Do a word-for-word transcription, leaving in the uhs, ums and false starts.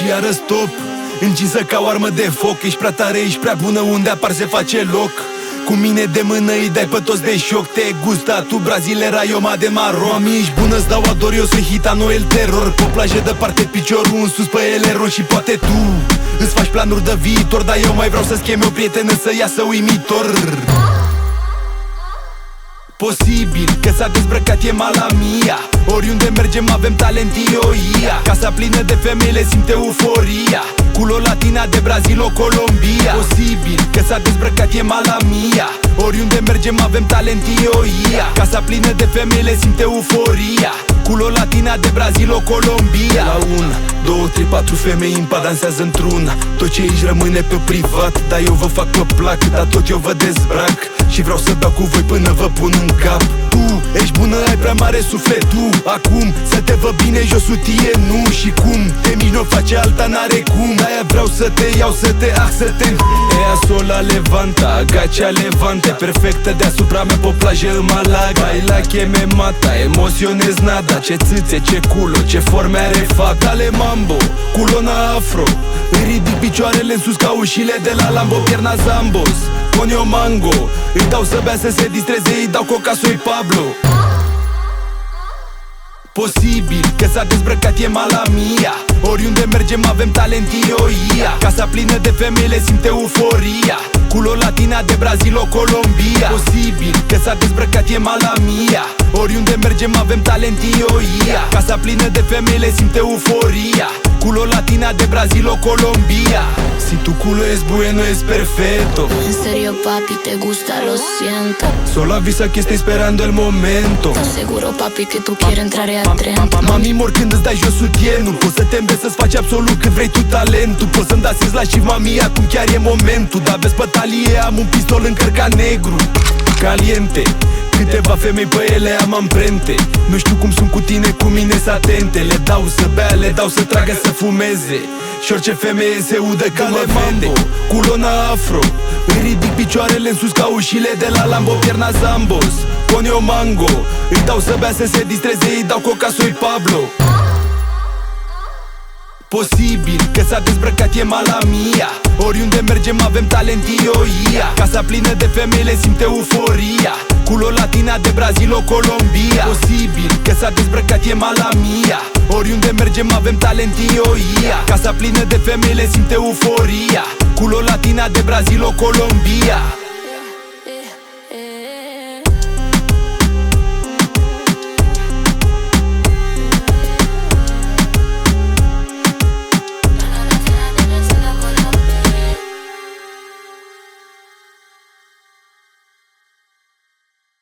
iară stop, încinsă ca o armă de foc. Ești prea tare, ești prea bună, unde apar se face loc. Cu mine de mână îi dai pe toți de șoc. Te gusta tu brazilera, eu ma de maro. Mami, ești bună, îți dau ador, eu sunt hita Noel Terror. Pe plajă departe, piciorul în sus pe eleron. Și poate tu îți faci planuri de viitor, dar eu mai vreau să schimb o prietenă să iasă uimitor. Posibil că s-a dezbrăcat, e mala mia. Oriunde mergem avem talent, ioia. Casa plină de femei le simte euforia. Culo latina de Brazil, o Colombia. Posibil că s-a dezbrăcat, e mala mia. Oriunde mergem avem talent, ioia. Casa plină de femei le simte euforia. Culo latina de Brazil, o Colombia. La una, două, trei, patru femei în pa dansează într-una. Tot ce aici rămâne pe privat, dar eu vă fac pe plac, dar tot eu vă dezbrac. Și vreau să beau cu voi până vă pun în cap. Tu ești bună, ai prea mare suflet. Tu acum să te văd bine, jos sutie, nu. Și cum te mijloc face alta, n-are cum. De-aia vreau să te iau, să te ah, să te Ea sola levanta, agacea levante. Perfectă deasupra mea pe plajă în Malaga. Baila que me mata, emoționez nada. Ce țâțe, ce culo, ce forme are fac. Dale mambo, culona afro. Îi ridic picioarele în sus ca ușile de la Lambo. Pierna Zambos, Conio Mango. Îi dau să bea să se distreze, îi dau coca, soy Pablo. Posibil că s-a dezbrăcat, e mala mia. Oriunde mergem avem talent, ioia. Casa plină de femei le simte euforia. Culo latina de Brazil, o Colombia. Posibil că s-a dezbrăcat, e mala mia. Oriunde mergem avem talent, ioia. Casa plină de femei le simte euforia. Culo latina de Brazil, o Colombia. Si tu culo es bueno, es perfecto. En serio papi, te gusta, lo siento. Solo avisa que estoy esperando el momento. Te aseguro papi que tú quieres entrar ahí adentro. Mami, mor când îți dai jos sutienul. Poți să te înveți să-ți faci absolut cât vrei tu talentul. Poți să-mi dați la și mami, acum chiar e momentul. Dar vezi pe talie, am un pistol încărcat negru. Caliente, câteva femei pe ele am amprente. Nu știu cum sunt cu tine, cu mine să atente. Le dau să bea, le dau să tragă, să fumeze. Și orice femeie se udă că mă vende. Culona afro, îi ridic picioarele în sus ca ușile de la Lambo. Pierna Zambos, Conio Mango. Îi dau să bea să se distreze, îi dau coca, soy Pablo. Posibil că s-a dezbrăcat, e mala mia. Oriunde mergem avem talent, ioia. Casa plină de femei le simte euforia. Culo latina de Brazil, o Colombia. Posibil că s-a dezbrăcat, e mala mia. Oriunde mergem avem talent, ioia. Casa plină de femei le simte euforia. Culo latina de Brazil, o Colombia.